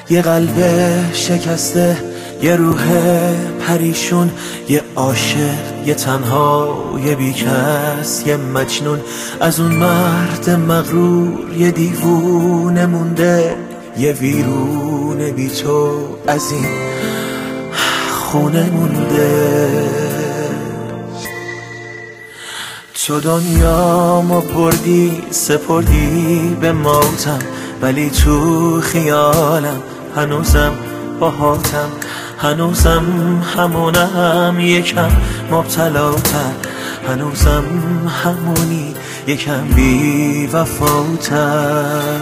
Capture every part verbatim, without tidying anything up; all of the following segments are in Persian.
یه قلب شکسته، یه روح پریشون، یه عاشق، یه تنها، یه بیکس، یه مجنون. از اون مرد مغرور یه دیوونه مونده، یه ویرونه بی تو از این خونه مونده. تو دنیامو بردی سپردی به موتم، ولی تو خیالم هنوزم باهاتم، هنوزم همونم یکم مبتلاتر، هنوزم همونی یکم بی وفاتر،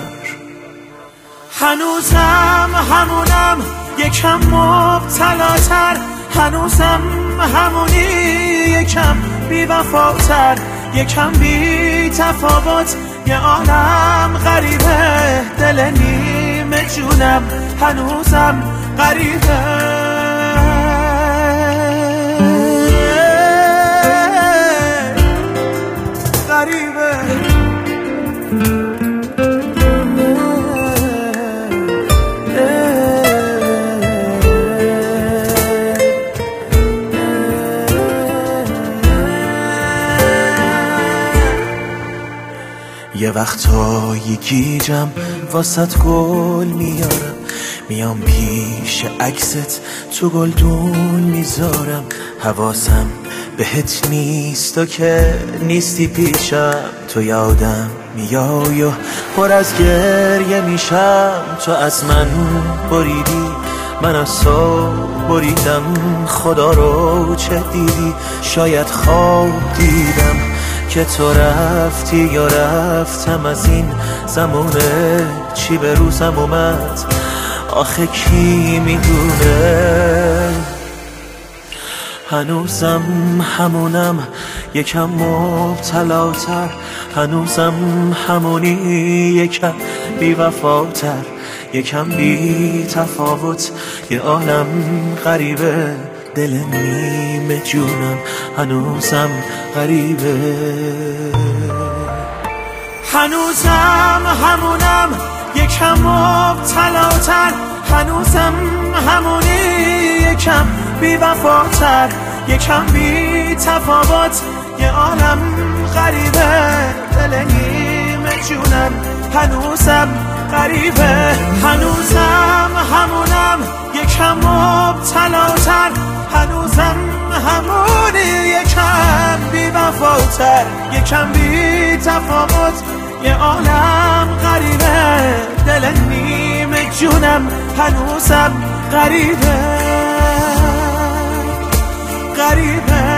هنوزم همونم یکم مبتلاتر، هنوزم همونی یکم بی وفاتر، یکم بی تفاوت. یه عالم غریبه دل نیمه جونم هنوزم غریبه، غریبه. یه وقتایی گیجم واسط گل میارم، میام پیش عکست تو گلدون میذارم. حواسم بهت نیست و که نیستی پیشم، تو یادم میای و پر از گریه میشم. تو از من بریدی من از تو بریدم، خدا رو چه دیدی؟ شاید خواب دیدم که تو رفتی یا رفتم از این زمونه. چی به روزم اومد آخه کی میدونه؟ هنوزم همونم یکم مبتلاتر، هنوزم همونی یکم بی وفاتر، یکم بی تفاوت. یه عالم غریبه دل نیمه جونم هنوزم غریبه، هنوزم همونم یکم مبتلاتر، هنوزم همونی یکم بی وفاتر، یکم بی تفاوت. یه عالم غریبه دل نیمه جونم هنوزم غریبه، هنوزم همونم یکم مبتلاتر، هنوزم همونی یکم بی وفاتر، یکم بی تفاوت. یه عالم غریبه دل نیمه جونم هنوزم غریبه، غریبه.